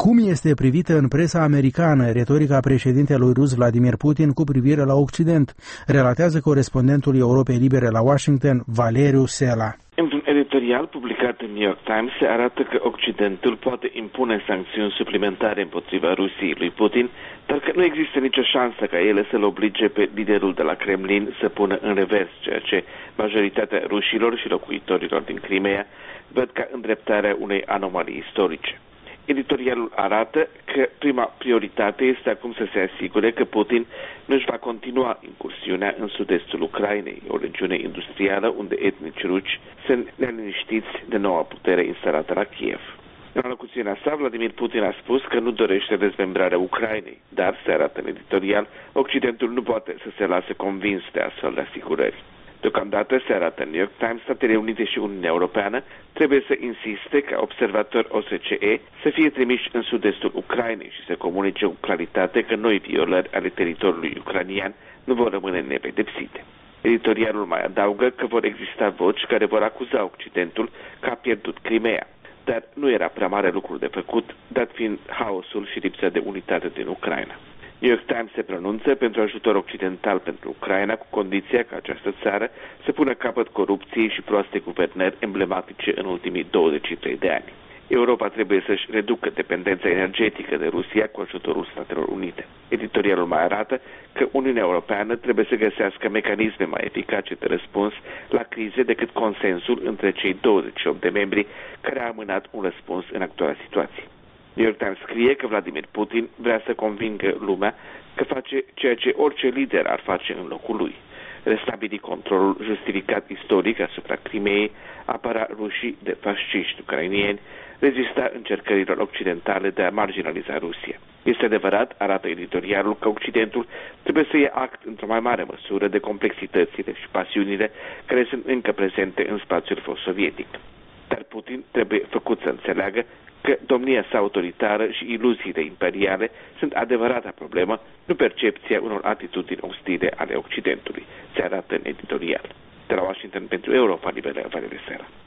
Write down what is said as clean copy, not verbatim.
Cum este privită în presa americană retorica președintelui rus Vladimir Putin cu privire la Occident? Relatează corespondentul Europei Libere la Washington, Valeriu Sela. Într-un editorial publicat în New York Times se arată că Occidentul poate impune sancțiuni suplimentare împotriva Rusiei lui Putin, dar că nu există nicio șansă ca ele să-l oblige pe liderul de la Kremlin să pună în revers ceea ce majoritatea rușilor și locuitorilor din Crimea văd ca îndreptarea unei anomalii istorice. Editorialul arată că prima prioritate este acum să se asigure că Putin nu își va continua incursiunea în sud-estul Ucrainei, o regiune industrială unde etnici ruși sunt neliniștiți de noua putere instalată la Kiev. În alocuțiunea sa, Vladimir Putin a spus că nu dorește dezmembrarea Ucrainei, dar, se arată în editorial, Occidentul nu poate să se lase convins de astfel de asigurări. Deocamdată, se arată în New York Times, Statele Unite și Uniunea Europeană trebuie să insiste ca observatori OSCE să fie trimiși în sud-estul Ucrainei și să comunice cu claritate că noi violări ale teritoriului ucranian nu vor rămâne nepedepsite. Editorialul mai adaugă că vor exista voci care vor acuza Occidentul că a pierdut Crimea, dar nu era prea mare lucru de făcut, dat fiind haosul și lipsa de unitate din Ucraina. New York Times se pronunță pentru ajutor occidental pentru Ucraina cu condiția ca această țară să pună capăt corupției și proaste guvernări emblematice în ultimii 23 de ani. Europa trebuie să-și reducă dependența energetică de Rusia cu ajutorul Statelor Unite. Editorialul mai arată că Uniunea Europeană trebuie să găsească mecanisme mai eficace de răspuns la crize decât consensul între cei 28 de membri care a amânat un răspuns în actuala situație. New York Times scrie că Vladimir Putin vrea să convingă lumea că face ceea ce orice lider ar face în locul lui: restabili controlul justificat istoric asupra Crimeei, apăra rușii de fasciști ucrainieni, rezista încercărilor occidentale de a marginaliza Rusia. Este adevărat, arată editorialul, că Occidentul trebuie să ia act într-o mai mare măsură de complexitățile și pasiunile care sunt încă prezente în spațiul fost sovietic. Dar Putin trebuie făcut să înțeleagă că domnia sa autoritară și iluziile imperiale sunt adevărata problemă, nu percepția unor atitudini ostile ale Occidentului, se arată în editorial. De la Washington pentru Europa Liberă, Valeriu Sela.